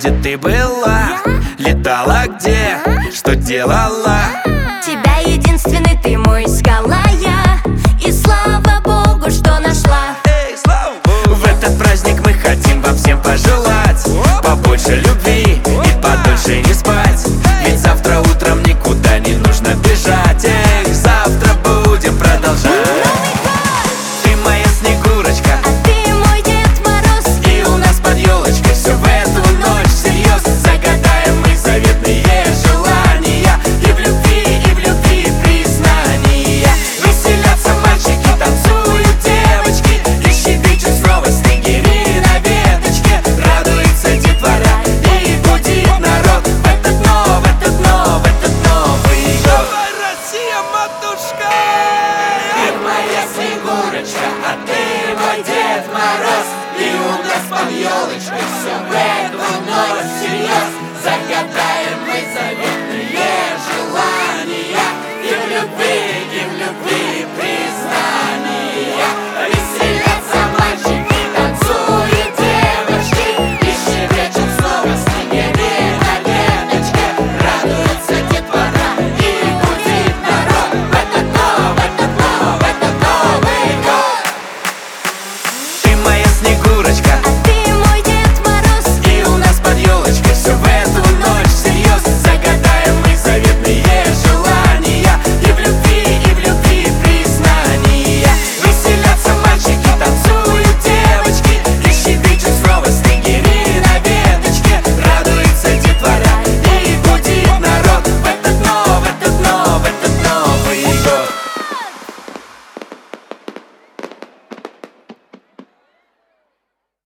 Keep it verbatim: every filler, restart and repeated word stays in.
где ты была? Летала где? Что делала? Тебя единственный, ты мой искала я. И слава Богу, что нашла. Эй, слава Богу! В этот праздник мы хотим вам всем пожелать побольше любви и подольше не спать. Ведь завтра утром никуда не нужно бежать. Эх, завтра будем продолжать. Ты моя Снегурочка, А ты мой Дед Мороз. и у нас под елочкой все в эту ночь всерьез. Загадаем мы заветные желания, и в любви, и в любви признания. Веселятся мальчики, танцуют девочки, и щебечут снова снегири на веточке. Радуется детвора и гудит народ в этот нов, этот нов, этот Новый год. Россия, матушка! Ты моя Снегурочка, а ты мой Дед Мороз, и у нас под елочкой все в эту ночь всерьез. Загадаем мы заветные желания, и в любви, и в любви